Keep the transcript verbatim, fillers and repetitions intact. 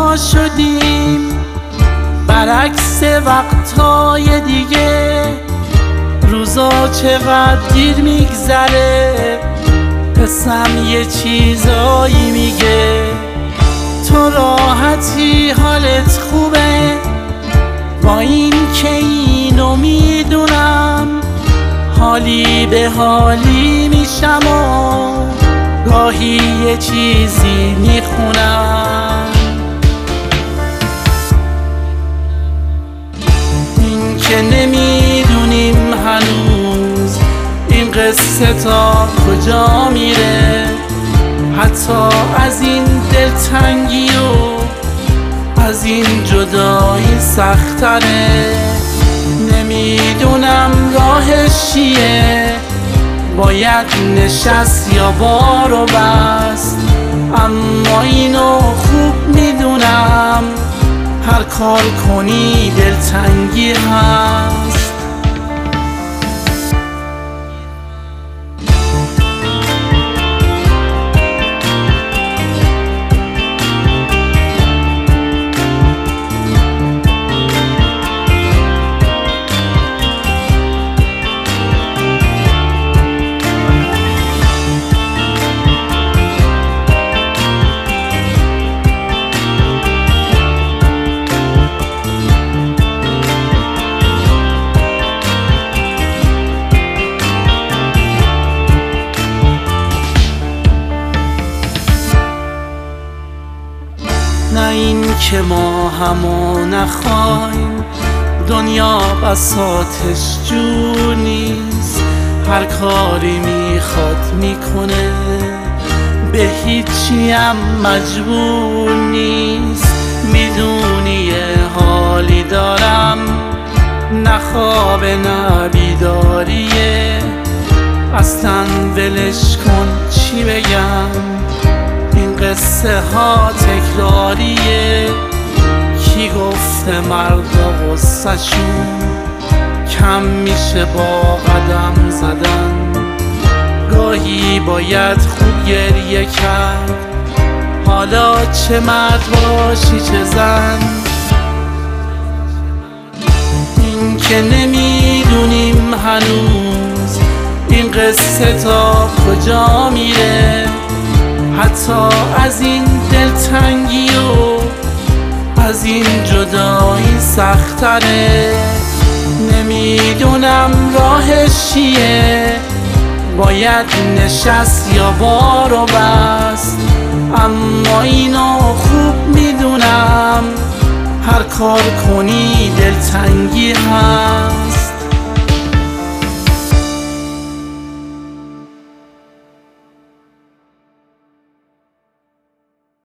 تنها شدیم، برعکس وقتهای دیگه. روزا چقدر دیر میگذره، قسم یه چیزایی میگه. تو راحتی، حالت خوبه، با این که اینو میدونم. حالی به حالی میشم و گاهی یه چیزی میخونم. این که نمیدونیم هنوز این قصه تا کجا میره، حتی از این دلتنگی و از این جدایی سختره. نمیدونم راهش چیه، باید نشست یا بارو بست. اما اینو خوب میدونم، هر کار کنی دلتنگی هست. نه این که ما همو نخوایم، دنیا بساطش جور نیست. هر کاری میخواد میکنه، به هیچی هم مجبور نیست. میدونی یه حالی دارم، نه خواب نه بیداریه. اصلا ولش کن، چی بگم، این قصه ها تکراریه. کی گفته مردا غصه شون کم میشه با قدم زدن؟ گاهی باید خوب گریه کرد، حالا چه مرد باشی چه زن. این که نمیدونیم هنوز این قصه تا کجا میره، حتی از این دلتنگی و از این جدایی سختره. نمیدونم راهش چیه، باید نشست یا بارو بست. اما اینو خوب میدونم، هر کار کنی دلتنگی هست.